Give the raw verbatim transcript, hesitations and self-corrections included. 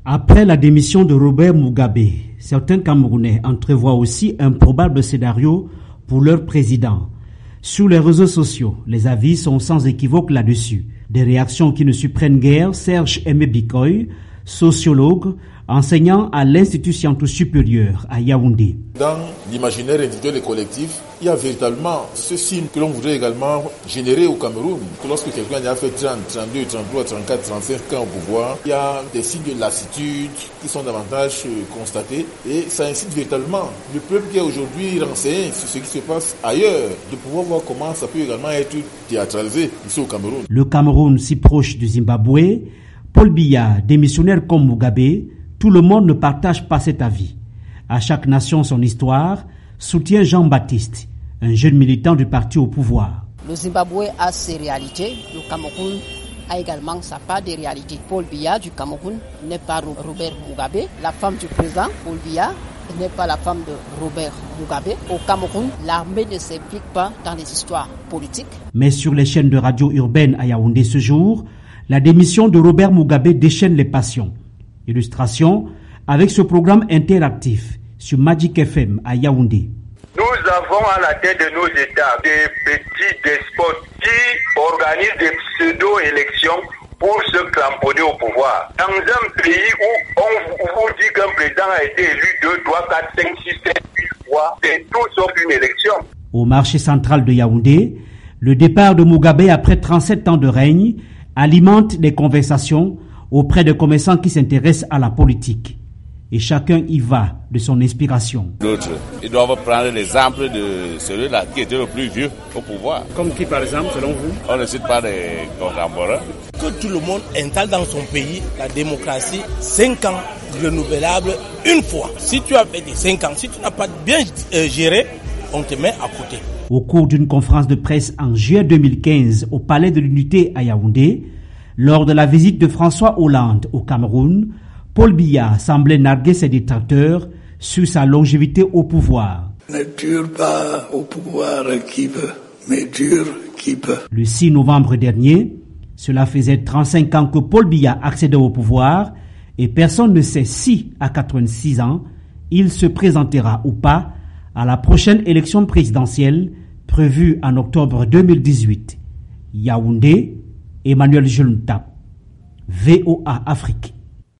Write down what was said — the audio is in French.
Après la démission de Robert Mugabe, certains Camerounais entrevoient aussi un probable scénario pour leur président. Sur les réseaux sociaux, les avis sont sans équivoque là-dessus. Des réactions qui ne surprennent guère Serge Aimé Bikoy, sociologue, enseignant à l'Institut scientifique supérieur à Yaoundé. Dans l'imaginaire individuel et collectif, il y a véritablement ce signe que l'on voudrait également générer au Cameroun. Que lorsque quelqu'un a fait trente, trente-deux, trente-trois, trente-quatre, trente-cinq ans au pouvoir, il y a des signes de lassitude qui sont davantage constatés et ça incite véritablement le peuple qui est aujourd'hui renseigné sur ce qui se passe ailleurs, de pouvoir voir comment ça peut également être théâtralisé ici au Cameroun. Le Cameroun si proche du Zimbabwe, Paul Biya, démissionnaire comme Mugabe, tout le monde ne partage pas cet avis. À chaque nation son histoire, soutient Jean-Baptiste, un jeune militant du parti au pouvoir. Le Zimbabwe a ses réalités, le Cameroun a également sa part des réalités. Paul Biya du Cameroun n'est pas Robert Mugabe. La femme du président, Paul Biya, n'est pas la femme de Robert Mugabe. Au Cameroun, l'armée ne s'implique pas dans les histoires politiques. Mais sur les chaînes de radio urbaines à Yaoundé ce jour, la démission de Robert Mugabe déchaîne les passions. Illustration avec ce programme interactif sur Magic F M à Yaoundé. Nous avons à la tête de nos États des petits despotes qui organisent des pseudo-élections pour se cramponner au pouvoir. Dans un pays où on vous dit qu'un président a été élu deux, trois, quatre, cinq, six, sept, huit fois, c'est tout sauf une élection. Au marché central de Yaoundé, le départ de Mugabe après trente-sept ans de règne alimente des conversations auprès de commerçants qui s'intéressent à la politique. Et chacun y va de son inspiration. D'autres, ils doivent prendre l'exemple de celui-là qui était le plus vieux au pouvoir. Comme qui par exemple, selon vous? On ne cite pas des contemporains. Que tout le monde installe dans son pays la démocratie, cinq ans renouvelable une fois. Si tu as fait des cinq ans, si tu n'as pas bien géré, on te met à côté. Au cours d'une conférence de presse en juillet deux mille quinze au Palais de l'Unité à Yaoundé, lors de la visite de François Hollande au Cameroun, Paul Biya semblait narguer ses détracteurs sur sa longévité au pouvoir. Ne dure pas au pouvoir qui veut, mais dure qui peut. Le six novembre dernier, cela faisait trente-cinq ans que Paul Biya accédait au pouvoir et personne ne sait si, à quatre-vingt-six ans, il se présentera ou pas à la prochaine élection présidentielle prévue en octobre deux mille dix-huit. Yaoundé, Emmanuel Jeluntap, V O A Afrique.